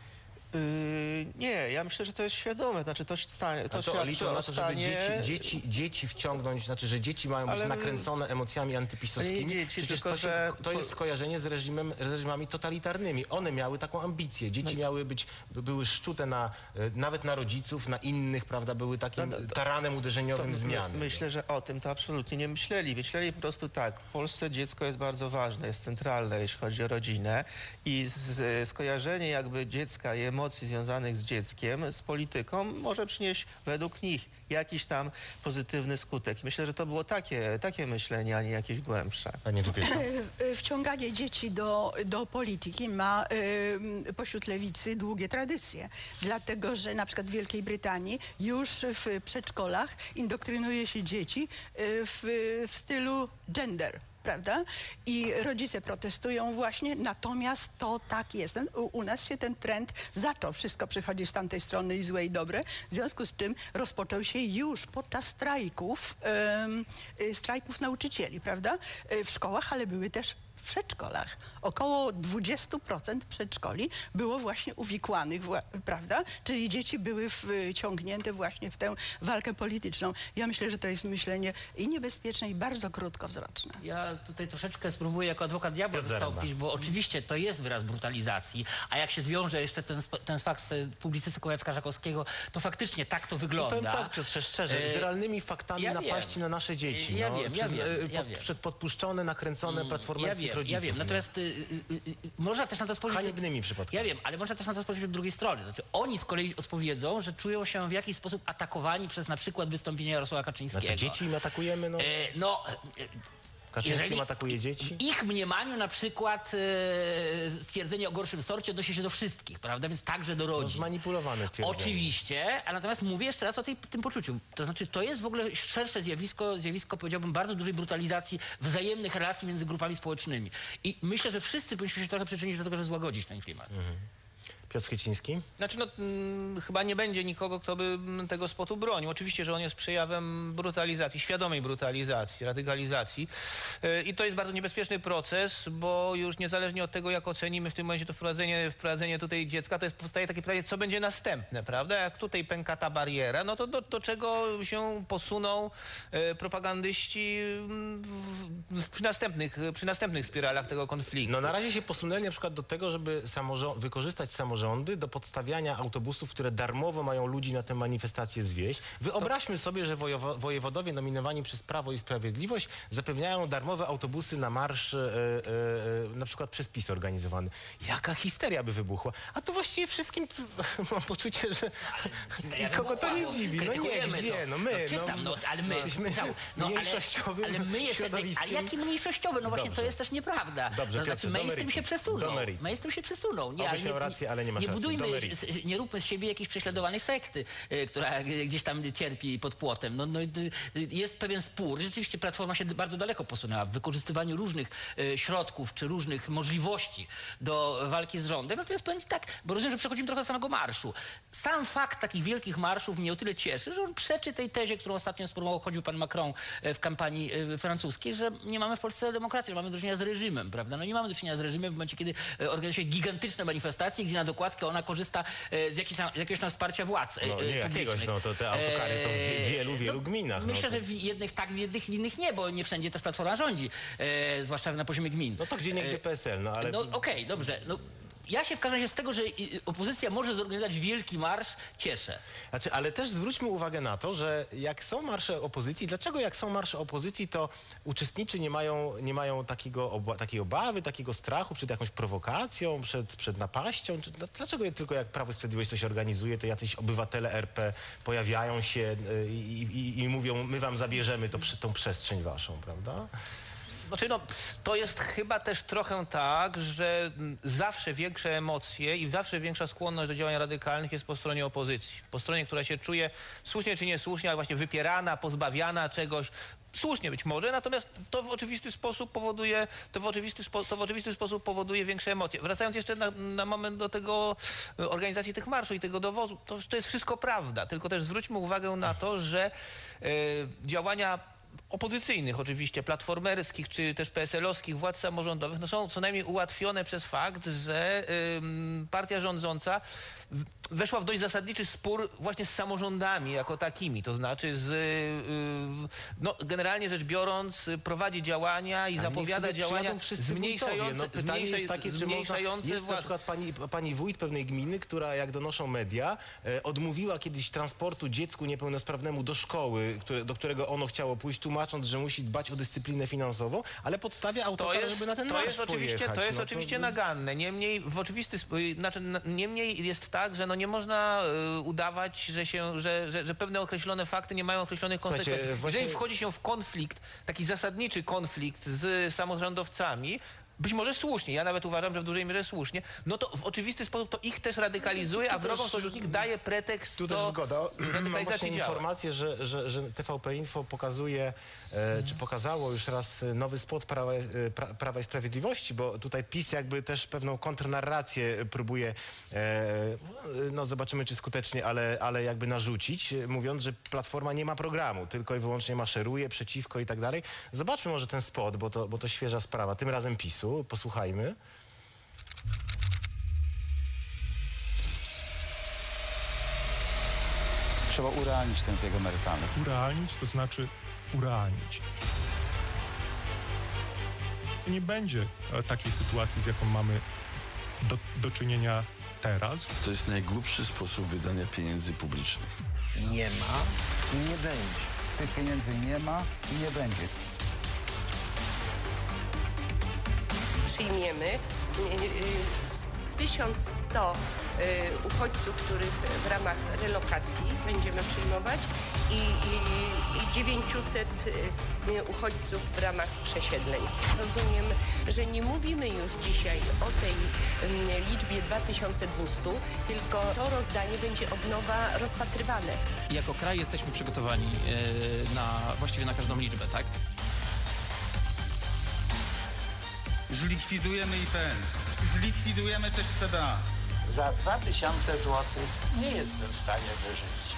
Yy, nie, ja myślę, że to jest świadome, znaczy to, sta, to, To, to świadczy liczą o na to, żeby stanie... dzieci, dzieci, dzieci wciągnąć, znaczy, że dzieci mają być Ale- nakręcone emocjami antypisowskimi. Ale nie dzieci, Przecież tylko to, się, że- to jest skojarzenie z, reżimem, z reżimami totalitarnymi. One miały taką ambicję. Dzieci No miały być, by- były szczute na, e, nawet na rodziców, na innych, prawda, były takim No, to- taranem To uderzeniowym my- zmiany. Myślę, że o tym to absolutnie nie myśleli. Myśleli po prostu tak, w Polsce dziecko jest bardzo ważne, jest centralne, jeśli chodzi o rodzinę i z, z, skojarzenie jakby dziecka i emocji związanych z dzieckiem, z polityką może przynieść według nich jakiś tam pozytywny skutek. I myślę, że to było takie, takie myślenie, a nie jakieś głębsze. Panie Czupiecku. E, Wciąganie dzieci do, do polityki ma e, pośród lewicy długie tradycje. Dlatego, że na przykład w Wielkiej Brytanii już w przedszkolach indoktrynuje się dzieci e, w, w stylu gender. Prawda? I rodzice protestują właśnie, natomiast to tak jest. U, u nas się ten trend zaczął. Wszystko przychodzi z tamtej strony i złe i dobre. W związku z czym rozpoczął się już podczas strajków, em, y, strajków nauczycieli, prawda? Y, W szkołach, ale były też w przedszkolach. Około dwadzieścia procent przedszkoli było właśnie uwikłanych, wła- prawda? Czyli dzieci były wciągnięte właśnie w tę walkę polityczną. Ja myślę, że to jest myślenie i niebezpieczne, i bardzo krótkowzroczne. Ja tutaj troszeczkę spróbuję jako adwokat diabła Piotr Zaręba. wystąpić, bo oczywiście to jest wyraz brutalizacji, a jak się zwiąże jeszcze ten, sp- ten fakt z publicystyką Jacka Żakowskiego, to faktycznie tak to wygląda. Powiem tak, Piotrze, szczerze, z E, realnymi faktami ja napaści wiem. na nasze dzieci. Ja no, wiem, ja Przyzna- wiem, e, ja pod, wiem. przed podpuszczone, nakręcone platformerskich Ja wiem, rodziców. ja wiem. no. Natomiast y, y, y, y, można też na to spojrzeć... Haniebnymi przypadkami. Ja wiem, ale można też na to spojrzeć od drugiej strony. Znaczy, oni z kolei odpowiedzą, że czują się w jakiś sposób atakowani przez na przykład wystąpienie Jarosława Kaczyńskiego. Znaczy dzieci im atakujemy, no. E, no... e, Kaczyński jeżeli- atakuje dzieci. W ich mniemaniu na przykład e, stwierdzenie o gorszym sorcie odnosi się do wszystkich, prawda? Więc także do No, rodzin. zmanipulowane stwierdzenie. Oczywiście, a natomiast mówię jeszcze raz o tej, tym poczuciu. To znaczy, to jest w ogóle szersze zjawisko, zjawisko, powiedziałbym, bardzo dużej brutalizacji wzajemnych relacji między grupami społecznymi. I myślę, że wszyscy powinniśmy się trochę przyczynić do tego, żeby złagodzić ten klimat. Piotr Chyciński. Znaczy, no, mm, chyba nie będzie nikogo, kto by mm, tego spotu bronił. Oczywiście, że on jest przejawem brutalizacji, świadomej brutalizacji, radykalizacji. Yy, I to jest bardzo niebezpieczny proces, bo już niezależnie od tego, jak ocenimy w tym momencie to wprowadzenie, wprowadzenie tutaj dziecka, to jest, powstaje takie pytanie, co będzie następne, prawda? Jak tutaj pęka ta bariera, no to do, do czego się posuną yy, propagandyści mm, w, w, przy, następnych, przy następnych spiralach tego konfliktu. No na razie się posunęli na przykład do tego, żeby samorząd, wykorzystać samorządy do podstawiania autobusów, które darmowo mają ludzi na tę manifestację zwieść. Wyobraźmy sobie, że wojowo, wojewodowie nominowani przez Prawo i Sprawiedliwość zapewniają darmowe autobusy na marsz, e, e, na przykład przez PiS organizowany. Jaka histeria by wybuchła. A to właściwie wszystkim mam poczucie, że kogo to nie dziwi. No nie, Krytykujemy gdzie? to. No my. No, czytam, no, ale my. jesteśmy no, no, ale- mniejszościowym ale my jesteśmy, środowiskiem. ale jakim mniejszościowym? No właśnie, Dobrze. to jest też nieprawda. Dobrze, to znaczy, Piotrze, do mainstream meritum. się Do przesunął. meritum. Mainstream się przesunął. Nie, Obyś miał rację, ale nie masz nie racji. Do budujmy, meritum. s- nie róbmy z siebie jakiejś prześladowanej sekty, y, która y, gdzieś tam cierpi pod płotem. No, no, y, y, jest pewien spór. Rzeczywiście Platforma się bardzo daleko posunęła w wykorzystywaniu różnych y, środków czy różnych możliwości do walki z rządem. Natomiast powiem ci tak, bo rozumiem, że przechodzimy trochę do samego marszu. Sam fakt takich wielkich marszów mnie o tyle cieszy, że on przeczy tej tezie, którą ostatnio sformułował chodził pan Macron y, w kampanii y, francuskiej, że nie mamy w Polsce demokracji, że mamy do czynienia z reżimem, prawda? No nie mamy do czynienia z reżimem w momencie, kiedy y, organizuje się gigantyczne manifestacje, gdzie na dokładkę ona korzysta y, z, jakiejś tam, z jakiegoś tam wsparcia władz y, No nie jakiegoś, publicznych. no to te autokary to w Eee, wielu, wielu no, gminach. Myślę, no, to... że w jednych tak, w jednych, w innych nie, bo nie wszędzie też Platforma rządzi, e, zwłaszcza na poziomie gmin. No to gdzie niegdzie P S L, no ale... No okej, dobrze. No, ja się w każdym razie z tego, że i- opozycja może zorganizować wielki marsz, cieszę. Znaczy, ale też zwróćmy uwagę na to, że jak są marsze opozycji, dlaczego jak są marsze opozycji, to uczestnicy nie mają, nie mają takiego oba, takiej obawy, takiego strachu przed jakąś prowokacją, przed, przed napaścią? Czy, dlaczego je tylko jak Prawo i Sprawiedliwość coś organizuje, to jacyś obywatele R P pojawiają się y, i, i, i mówią, my wam zabierzemy to, tą przestrzeń waszą, prawda? Znaczy, no, to jest chyba też trochę tak, że mm, zawsze większe emocje i zawsze większa skłonność do działań radykalnych jest po stronie opozycji. Po stronie, która się czuje słusznie czy niesłusznie, ale właśnie wypierana, pozbawiana czegoś. Słusznie być może, natomiast to w oczywisty sposób powoduje, to w oczywisty, spo, to w oczywisty sposób powoduje większe emocje. Wracając jeszcze na, na moment do tego e, organizacji tych marszów i tego dowozu, to, to jest wszystko prawda, tylko też zwróćmy uwagę na to, że e, działania opozycyjnych oczywiście, platformerskich czy też P S L-owskich władz samorządowych no są co najmniej ułatwione przez fakt, że ym, partia rządząca w, weszła w dość zasadniczy spór właśnie z samorządami jako takimi, to znaczy z, y, no, generalnie rzecz biorąc prowadzi działania i Ale zapowiada niech sobie działania przyjadą wszyscy zmniejszające, wójtowie. No, pytanie zmniejszaj, jest takie, czy zmniejszające można, jest na władzę. przykład pani, pani wójt pewnej gminy, która jak donoszą media, e, odmówiła kiedyś transportu dziecku niepełnosprawnemu do szkoły, które, do którego ono chciało pójść, tłumacząc, że musi dbać o dyscyplinę finansową, ale podstawia autokar, żeby na ten to marsz jest oczywiście, pojechać. To jest No oczywiście jest- naganne. Niemniej w oczywisty, sp- znaczy, na- niemniej jest tak, że no nie można y, udawać, że, się, że, że, że pewne określone fakty nie mają określonych Słuchajcie, konsekwencji. właśnie- Jeżeli wchodzi się w konflikt, taki zasadniczy konflikt z samorządowcami, być może słusznie, ja nawet uważam, że w dużej mierze słusznie, no to w oczywisty sposób to ich też radykalizuje, a wrogom sojusznik daje pretekst Tu do też zgoda. Mam właśnie radykalizacji działań. informację, że, że, że T V P Info pokazuje, e, czy pokazało już raz e, nowy spot Prawa, e, pra, Prawa i Sprawiedliwości, bo tutaj PiS jakby też pewną kontrnarrację próbuje, e, no zobaczymy czy skutecznie, ale, ale jakby narzucić, e, mówiąc, że Platforma nie ma programu, tylko i wyłącznie maszeruje przeciwko i tak dalej. Zobaczmy może ten spot, bo to, bo to świeża sprawa, tym razem PiSu. Posłuchajmy. Trzeba urealnić ten wiek emerytalny. Urealnić to znaczy urealnić. Nie będzie e, takiej sytuacji, z jaką mamy do, do czynienia teraz. To jest najgłupszy sposób wydania pieniędzy publicznych. Nie ma i nie będzie. Tych pieniędzy nie ma i nie będzie. Przyjmiemy tysiąc sto uchodźców, których w ramach relokacji będziemy przyjmować i, i, i dziewięćset uchodźców w ramach przesiedleń. Rozumiem, że nie mówimy już dzisiaj o tej liczbie dwa tysiące dwieście, tylko to rozdanie będzie od nowa rozpatrywane. Jako kraj jesteśmy przygotowani e, na właściwie na każdą liczbę, tak? Zlikwidujemy I P N. Zlikwidujemy też C D A. Za dwa tysiące złotych nie jestem w stanie wyżyć.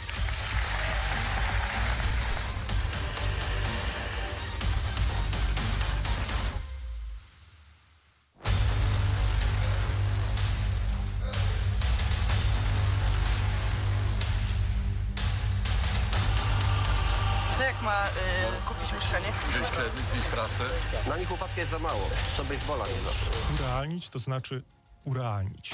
Co jak ma y, kupić mieszkanie? Wziąć kredyt, mieć pracę. Na nich upadku jest za mało. Co basebola nie zawsze. Urealnić to znaczy urealnić.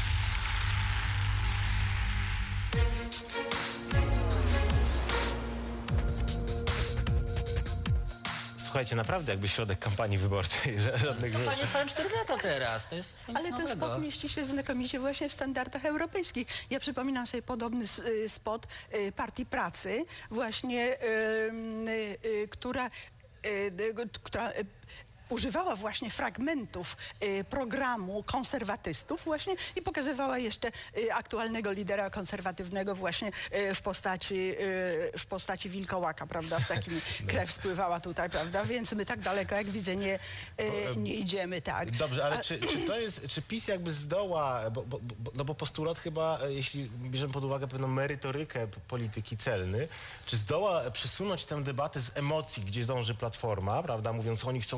Słuchajcie, naprawdę jakby środek kampanii wyborczej, że żadnych... Kampania trwa cztery lata teraz, to jest nic Ale ten nowego. spot mieści się znakomicie właśnie w standardach europejskich. Ja przypominam sobie podobny s- y, spot y, Partii Pracy, właśnie, y, y, y, która, y, y, która y, używała właśnie fragmentów y, programu konserwatystów właśnie i pokazywała jeszcze y, aktualnego lidera konserwatywnego właśnie y, w postaci y, w postaci wilkołaka, prawda, z takim krew spływała tutaj, prawda, więc my tak daleko, jak widzę, nie, y, nie idziemy, tak. Dobrze, ale czy, czy to jest, czy PiS jakby zdoła, bo, bo, bo, no bo postulat chyba, e, jeśli bierzemy pod uwagę pewną merytorykę p- polityki celny, czy zdoła przesunąć tę debatę z emocji, gdzie dąży Platforma, prawda, mówiąc, oni chcą wyprowadzić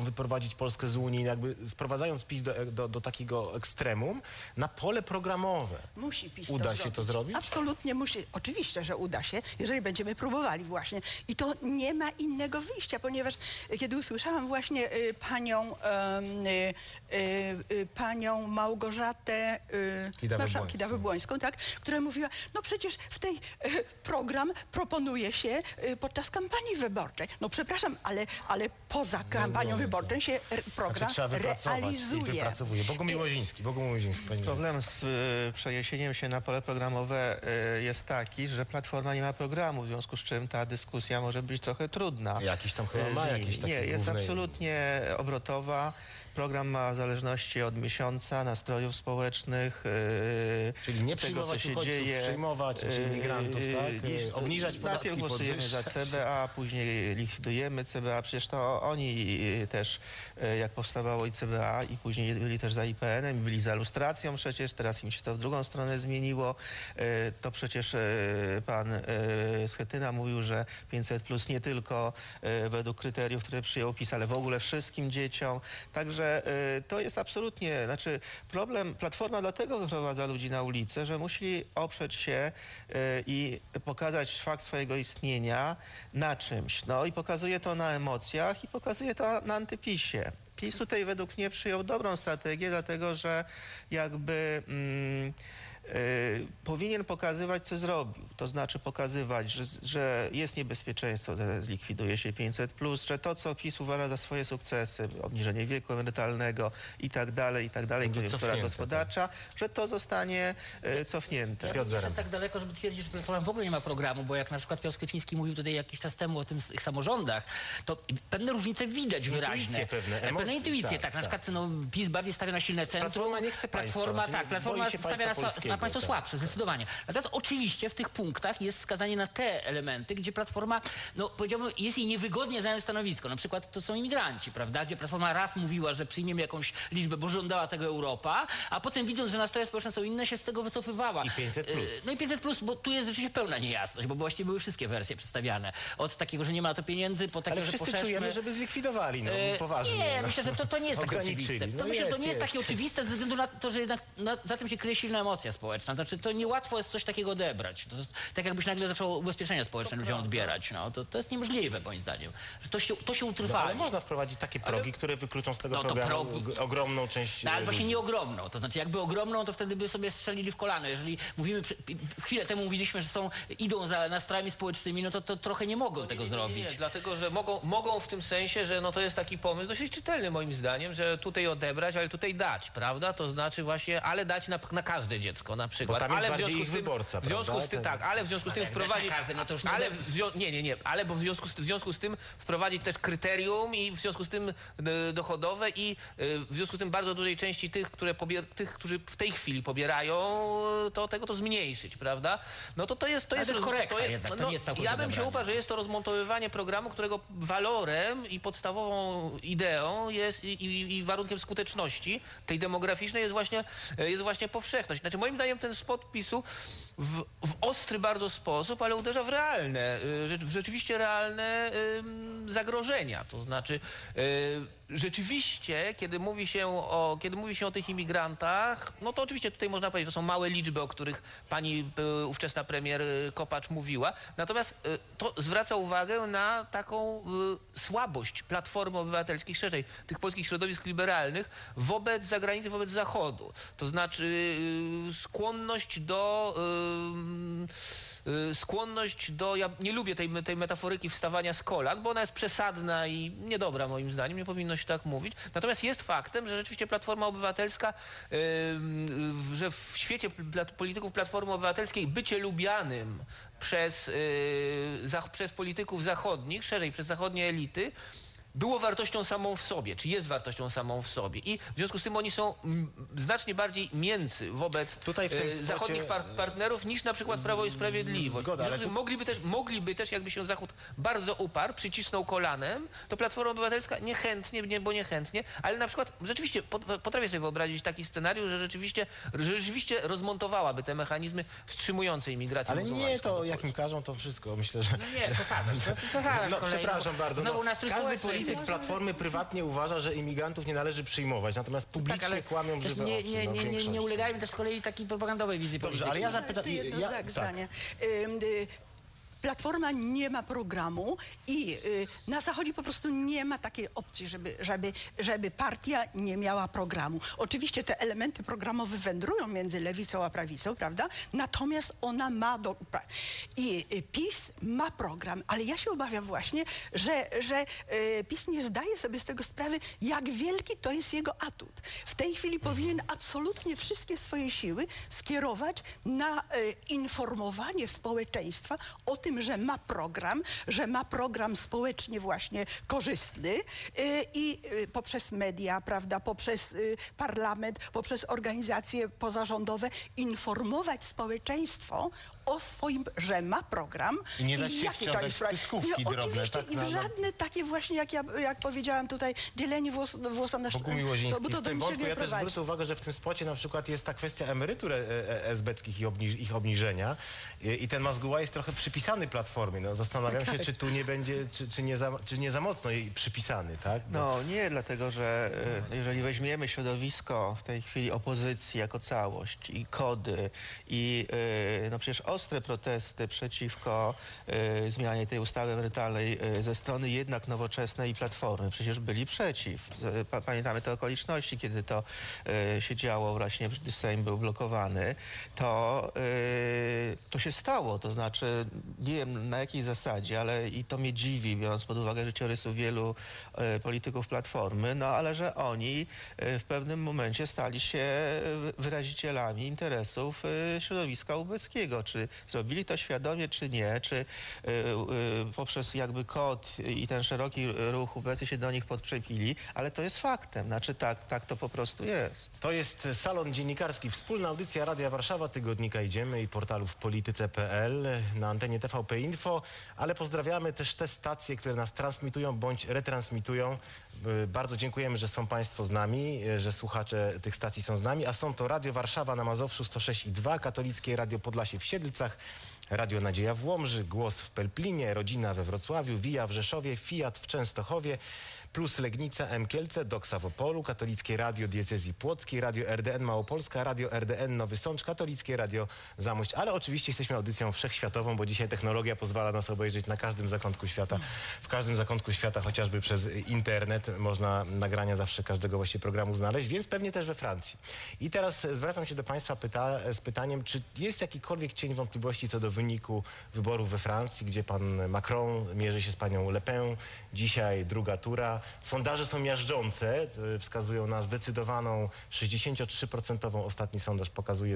wyprowadzić Polskę z Unii, jakby sprowadzając PiS do, do, do takiego ekstremum, na pole programowe. Musi PiS Uda to się zrobić. to zrobić? Absolutnie musi. Oczywiście, że uda się, jeżeli będziemy próbowali właśnie. I to nie ma innego wyjścia, ponieważ kiedy usłyszałam właśnie y, panią, y, y, y, panią Małgorzatę y, Kidawę-Błońską, tak, która mówiła, no przecież w tej y, program proponuje się y, podczas kampanii wyborczej. No przepraszam, ale, ale poza kampanią no, no, wyborczą się r, program znaczy, trzeba wypracować realizuje. I wypracowuje. Bogumił Łoziński, Bogumił Łoziński. Pani Problem z y, przeniesieniem się na pole programowe y, jest taki, że Platforma nie ma programu, w związku z czym ta dyskusja może być trochę trudna. Jakiś tam chyba ma jakiś taki Nie, jest głównej... absolutnie obrotowa. Program ma w zależności od miesiąca, nastrojów społecznych, yy, czyli nie tego, co się dzieje. Przyjmować yy, imigrantów, tak? Yy, obniżać podatki, najpierw głosujemy za C B A, później likwidujemy C B A. Przecież to oni też, jak powstawało i C B A, i później byli też za I P N em, byli za lustracją przecież, teraz im się to w drugą stronę zmieniło. Yy, to przecież yy, pan yy, Schetyna mówił, że pięćset plus nie tylko yy, według kryteriów, które przyjął PiS, ale w ogóle wszystkim dzieciom. Także to jest absolutnie, znaczy problem, Platforma dlatego wyprowadza ludzi na ulicę, że musi oprzeć się i pokazać fakt swojego istnienia na czymś. No i pokazuje to na emocjach i pokazuje to na antypisie. PiS tutaj według mnie przyjął dobrą strategię, dlatego że jakby... Mm, Yy, powinien pokazywać, co zrobił. To znaczy pokazywać, że, że jest niebezpieczeństwo, że zlikwiduje się pięćset plus, że to, co PiS uważa za swoje sukcesy, obniżenie wieku emerytalnego i tak dalej, i tak dalej, koniunktura gospodarcza, że to zostanie yy, cofnięte. Ja bym tak daleko, żeby twierdzić, że Platforma w ogóle nie ma programu, bo jak na przykład Piotr Schetyński mówił tutaj jakiś czas temu o tym tych samorządach, to pewne różnice widać wyraźne. Intuicje pewne, emocje, pewne intuicje, tak. tak, tak. Na tak. przykład no, PiS bardziej stawia na silne centrum. Platforma nie chce państwa. Platforma, tak, Platforma stawia na, na państwo tak. słabsze, zdecydowanie. Natomiast oczywiście w tych punktach jest wskazanie na te elementy, gdzie Platforma, no powiedziałbym, jest jej niewygodnie zająć stanowisko. Na przykład to są imigranci, prawda? Gdzie Platforma raz mówiła, że przyjmiemy jakąś liczbę, bo żądała tego Europa, a potem widząc, że nastroje społeczne są inne, się z tego wycofywała. I pięćset plus. No i pięćset plus, bo tu jest rzeczywiście pełna niejasność, bo właściwie były wszystkie wersje przedstawiane. Od takiego, że nie ma na to pieniędzy, po takie, ale że wszyscy poszerzmy... czujemy, żeby zlikwidowali, no e, poważnie. Nie, no. myślę, że to, to nie jest takie oczywiste. To no myślę, jest, że to nie jest, jest takie oczywiste ze względu na to, że jednak na, za tym się kryje silna emocja społeczna. Znaczy, to niełatwo jest coś takiego odebrać. To jest, tak jakbyś nagle zaczął ubezpieczenia społeczne ludziom odbierać. No, to, to jest niemożliwe, moim zdaniem. Że to się, to się utrwali. No, ale można wprowadzić takie progi, ale... które wykluczą z tego no, programu progi... ogromną część No, ale właśnie ludzi. nie ogromną. To znaczy, jakby ogromną, to wtedy by sobie strzelili w kolano. Jeżeli mówimy, chwilę temu mówiliśmy, że są, idą za nastrojami społecznymi, no to, to trochę nie mogą no, tego nie, nie, zrobić. Nie, nie, dlatego, że mogą, mogą w tym sensie, że no to jest taki pomysł dosyć czytelny moim zdaniem, że tutaj odebrać, ale tutaj dać, prawda? To znaczy właśnie, ale dać na, na każde dziecko na przykład. Bo tam jest ale w bardziej związku ich z tym, wyborca, w związku prawda? z tym, tak, ale w związku z tym wprowadzić... Każdy, no to już nie ale w zwią- nie, nie, nie, ale bo w związku, z, w związku z tym wprowadzić też kryterium i w związku z tym y, dochodowe i y, w związku z tym bardzo dużej części tych, które pobier- tych, którzy w tej chwili pobierają, to tego to zmniejszyć, prawda? No to to jest... To ale jest, to jest korekta to jest, jednak, to no, nie jest całkowicie ja bym się odebranie. uparł, że jest to rozmontowywanie programu, którego walorem i podstawową ideą jest i, i, i warunkiem skuteczności tej demograficznej jest właśnie, jest właśnie powszechność. Znaczy moim zdaniem ten spot PiS-u w, w ostry bardzo sposób, ale uderza w realne, w rzeczywiście realne zagrożenia. To znaczy rzeczywiście, kiedy mówi się o, kiedy mówi się o tych imigrantach, no to oczywiście tutaj można powiedzieć, to są małe liczby, o których pani y, ówczesna premier y, Kopacz mówiła. Natomiast y, to zwraca uwagę na taką y, słabość Platformy Obywatelskiej, szerzej tych polskich środowisk liberalnych wobec zagranicy, wobec Zachodu. To znaczy y, skłonność do... Y, skłonność do, ja nie lubię tej, tej metaforyki wstawania z kolan, bo ona jest przesadna i niedobra moim zdaniem, nie powinno się tak mówić. Natomiast jest faktem, że rzeczywiście Platforma Obywatelska, yy, że w świecie polityków Platformy Obywatelskiej bycie lubianym przez, yy, za, przez polityków zachodnich, szerzej przez zachodnie elity, było wartością samą w sobie, czy jest wartością samą w sobie. I w związku z tym oni są m, znacznie bardziej miękcy wobec Tutaj w tym e, spocie... zachodnich par partnerów niż na przykład Prawo i Sprawiedliwość. Zgoda, ale tu... mogliby, też, mogliby też, jakby się Zachód bardzo uparł, przycisnął kolanem, to Platforma Obywatelska niechętnie, nie, bo niechętnie, ale na przykład rzeczywiście potrafię sobie wyobrazić taki scenariusz, że rzeczywiście, że rzeczywiście rozmontowałaby te mechanizmy wstrzymujące imigrację. Ale nie to, jak im każą, to wszystko, myślę, że... No nie, przesadzasz. Przesadzasz no, kolei, przepraszam bardzo. Znowu No, nastrój każdy społeczny Lisek Platformy prywatnie uważa, że imigrantów nie należy przyjmować, natomiast publicznie Tak, ale kłamią też brzywe nie, oczy. nie, no, w nie, nie, nie większości. ulegajmy też z kolei takiej propagandowej wizji Dobrze, politycznej. ale ja zapytam... To jedno Ja, tak, tak. zdanie. Ym, y, Platforma nie ma programu i y, na Zachodzie po prostu nie ma takiej opcji, żeby, żeby, żeby partia nie miała programu. Oczywiście te elementy programowe wędrują między lewicą a prawicą, prawda? Natomiast ona ma... Do, I y, PiS ma program, ale ja się obawiam właśnie, że, że y, PiS nie zdaje sobie z tego sprawy, jak wielki to jest jego atut. W tej chwili powinien absolutnie wszystkie swoje siły skierować na y, informowanie społeczeństwa o tym, że ma program, że ma program społecznie właśnie korzystny y, i y, poprzez media, prawda, poprzez y, parlament, poprzez organizacje pozarządowe informować społeczeństwo o swoim, że ma program. I nie dać się jaki to wciągać jest w program. pyskówki drobne, oczywiście, tak, i w na- na- żadne takie właśnie, jak ja jak powiedziałam tutaj, dzielenie włos, włosa na Bogumił to, Łoziński. bo to W do tym niczego wątku nie ja też prowadzi. zwrócę uwagę, że w tym spocie na przykład jest ta kwestia emerytur e- e- esbeckich i obniż, ich obniżenia i, i ten Mazguła jest trochę przypisany Platformie. No, zastanawiam się, czy tu nie będzie, czy, czy, nie, za, czy nie za mocno jej przypisany, tak? Bo... No nie, dlatego że y, jeżeli weźmiemy środowisko w tej chwili opozycji jako całość i KOD-y i y, no przecież ostre protesty przeciwko y, zmianie tej ustawy emerytalnej y, ze strony jednak Nowoczesnej i Platformy przecież byli przeciw. Y, pa, pamiętamy te okoliczności, kiedy to y, się działo właśnie, gdy Sejm był blokowany, to, y, to się stało, to znaczy nie wiem na jakiej zasadzie, ale i to mnie dziwi, biorąc pod uwagę życiorysu wielu y, polityków Platformy, no ale że oni y, w pewnym momencie stali się wyrazicielami interesów y, środowiska ubeckiego. Czy zrobili to świadomie, czy nie, czy y, y, poprzez jakby kod i ten szeroki ruch ubecy się do nich podczepili, ale to jest faktem, znaczy tak, tak to po prostu jest. To jest Salon Dziennikarski, wspólna audycja Radia Warszawa, tygodnika Idziemy i portalu w polityce kropka p l na antenie T V P Info, ale pozdrawiamy też te stacje, które nas transmitują bądź retransmitują. Bardzo dziękujemy, że są Państwo z nami, że słuchacze tych stacji są z nami, a są to Radio Warszawa na Mazowszu sto sześć i dwa, Katolickie Radio Podlasie w Siedlcach, Radio Nadzieja w Łomży, Głos w Pelplinie, Rodzina we Wrocławiu, Via w Rzeszowie, Fiat w Częstochowie, Plus Legnica, M Kielce, Doksa w Opolu, Katolickie Radio Diecezji Płockiej, Radio R D N Małopolska, Radio R D N Nowy Sącz, Katolickie Radio Zamość, ale oczywiście jesteśmy audycją wszechświatową, bo dzisiaj technologia pozwala nas obejrzeć na każdym zakątku świata, w każdym zakątku świata, chociażby przez internet, można nagrania zawsze każdego właściwie programu znaleźć, więc pewnie też we Francji. I teraz zwracam się do Państwa pyta z pytaniem, czy jest jakikolwiek cień wątpliwości co do wyniku wyborów we Francji, gdzie pan Macron mierzy się z panią Le Pen, dzisiaj druga tura. Sondaże są miażdżące, wskazują na zdecydowaną sześćdziesięciotrzyprocentową, ostatni sondaż pokazuje,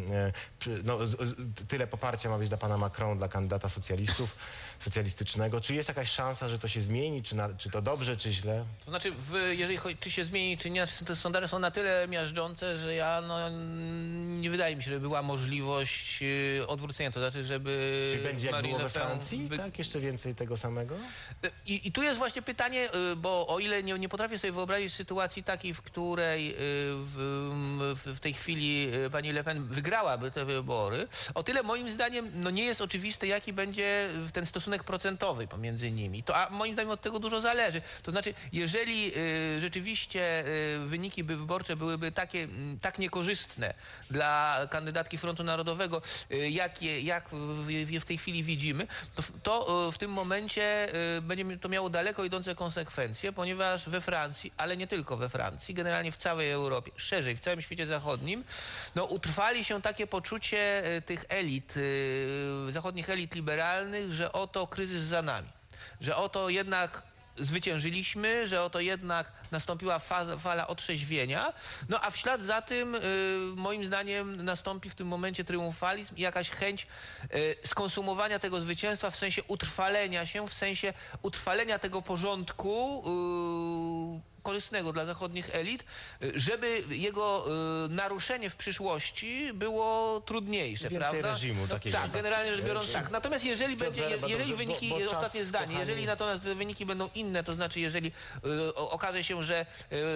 no, tyle poparcia ma być dla pana Macron, dla kandydata socjalistów, socjalistycznego. Czy jest jakaś szansa, że to się zmieni, czy, na, czy to dobrze, czy źle? To znaczy, w, jeżeli chodzi, czy się zmieni, czy nie, te sondaże są na tyle miażdżące, że ja, no, nie wydaje mi się, żeby była możliwość y, odwrócenia, to znaczy, żeby... Czy będzie jak Marine było we Le Pen Francji? wy... Tak? Jeszcze więcej tego samego? I, I tu jest właśnie pytanie, y, bo o ile nie, nie potrafię sobie wyobrazić sytuacji takiej, w której y, w, w, w tej chwili y, pani Le Pen wygrałaby te wybory, o tyle moim zdaniem no, nie jest oczywiste, jaki będzie ten stosunek procentowy pomiędzy nimi. To, a moim zdaniem od tego dużo zależy. To znaczy, jeżeli y, rzeczywiście y, wyniki by wyborcze byłyby takie, y, tak niekorzystne dla kandydatki Frontu Narodowego, y, jak, je, jak w, w, w tej chwili widzimy, to, to y, w tym momencie y, będzie to miało daleko idące konsekwencje, ponieważ we Francji, ale nie tylko we Francji, generalnie w całej Europie, szerzej, w całym świecie zachodnim, no utrwali się takie poczucie y, tych elit, y, zachodnich elit liberalnych, że oto kryzys za nami, że oto jednak zwyciężyliśmy, że oto jednak nastąpiła faza, fala otrzeźwienia, no a w ślad za tym y, moim zdaniem nastąpi w tym momencie triumfalizm i jakaś chęć y, skonsumowania tego zwycięstwa w sensie utrwalenia się, w sensie utrwalenia tego porządku, y, korzystnego dla zachodnich elit, żeby jego y, naruszenie w przyszłości było trudniejsze, Więcej prawda? reżimu takiego. Tak, generalnie rzecz biorąc tak. Natomiast jeżeli będzie, Zaręba, jeżeli dobrze, wyniki, bo- bo czas, ostatnie zdanie, kochani. jeżeli natomiast wyniki będą inne, to znaczy jeżeli y, o- okaże się, że,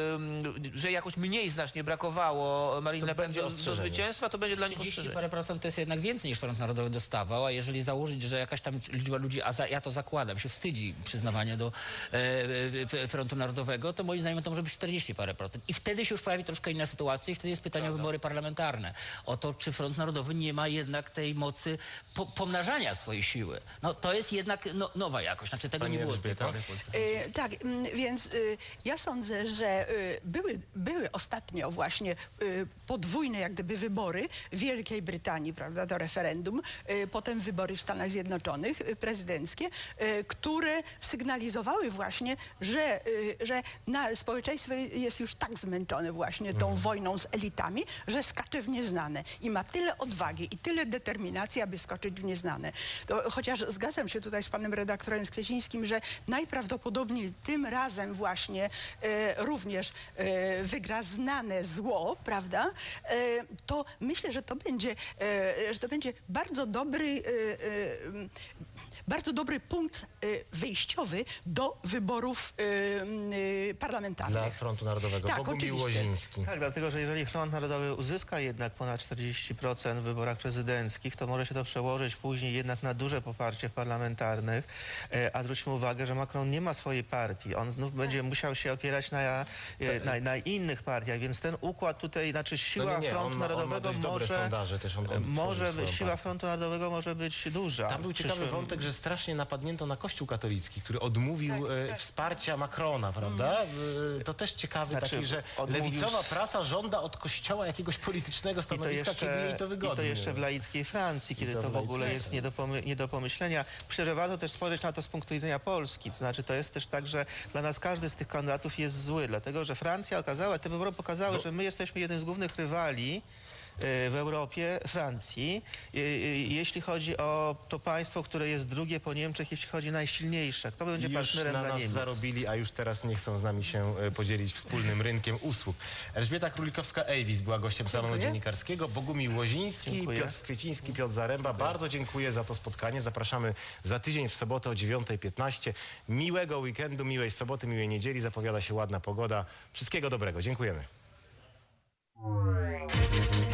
y, że jakoś mniej znacznie brakowało Marine Le Pen będzie do, do ostrzeżenie. zwycięstwa, to będzie dla nich trzydzieści ostrzeżenie. parę procent to jest jednak więcej niż Front Narodowy dostawał, a jeżeli założyć, że jakaś tam liczba ludzi, a za, ja to zakładam, się wstydzi przyznawania do e, e, Frontu Narodowego, to moim zdaniem to może być czterdzieści parę procent. I wtedy się już pojawi troszkę inna sytuacja i wtedy jest pytanie o wybory parlamentarne. O to, czy Front Narodowy nie ma jednak tej mocy po, pomnażania swojej siły. No to jest jednak no, nowa jakość. Znaczy tego Pani nie było w tej Elżbieta? pory w Polsce. E, tak, mm, więc y, ja sądzę, że y, były, były ostatnio właśnie y, podwójne jak gdyby wybory w Wielkiej Brytanii, prawda, to referendum, y, potem wybory w Stanach Zjednoczonych y, prezydenckie, y, które sygnalizowały właśnie, że, y, że na, społeczeństwo jest już tak zmęczone właśnie tą wojną z elitami, że skacze w nieznane i ma tyle odwagi i tyle determinacji, aby skoczyć w nieznane. To, chociaż zgadzam się tutaj z panem redaktorem Kwiecińskim, że najprawdopodobniej tym razem właśnie e, również e, wygra znane zło, prawda? E, to myślę, że to będzie, e, że to będzie bardzo dobry, e, e, bardzo dobry punkt e, wyjściowy do wyborów e, e, parlamentarnych. Dla Frontu Narodowego. Tak, Bogumił oczywiście. Łoziński. Tak, dlatego, że jeżeli Front Narodowy uzyska jednak ponad czterdzieści procent w wyborach prezydenckich, to może się to przełożyć później jednak na duże poparcie w parlamentarnych, e, a zwróćmy uwagę, że Macron nie ma swojej partii. On znów będzie musiał się opierać na, e, na, na innych partiach, więc ten układ tutaj, znaczy siła No nie, nie, Frontu on ma- on ma Narodowego dość dobre może, sondaże też, on- on może tworzy swoją siła partię. Frontu Narodowego może być duża. Tam był w ciekawy przyszłym- wątek, że strasznie napadnięto na Kościół katolicki, który odmówił e, wsparcia Macrona, prawda? E, to też ciekawy Znaczy, taki, że odmówił lewicowa s- prasa żąda od Kościoła jakiegoś politycznego I to, stanowiska, jeszcze, kiedy jej to I wygodnie. to jeszcze w laickiej Francji, kiedy to to w w ogóle laickiej jest nie do, pomy- nie do pomyślenia. Myślę, że warto też spojrzeć na to z punktu widzenia Polski. To znaczy, to jest też tak, że dla nas każdy z tych kandydatów jest zły, dlatego że Francja okazała, te wybory pokazały, No. że my jesteśmy jednym z głównych rywali w Europie, Francji, jeśli chodzi o to państwo, które jest drugie po Niemczech, jeśli chodzi o najsilniejsze. Kto będzie Już partnerem na dla nas Niemiec? zarobili, a już teraz nie chcą z nami się e, podzielić wspólnym rynkiem usług. Elżbieta Królikowska-Ejwis była gościem salonu dziennikarskiego. Bogumił Łoziński, Dziękuję. Piotr Kwieciński, Piotr Zaręba. Bardzo dziękuję za to spotkanie. Zapraszamy za tydzień w sobotę o dziewiąta piętnaście. Miłego weekendu, miłej soboty, miłej niedzieli. Zapowiada się ładna pogoda. Wszystkiego dobrego. Dziękujemy.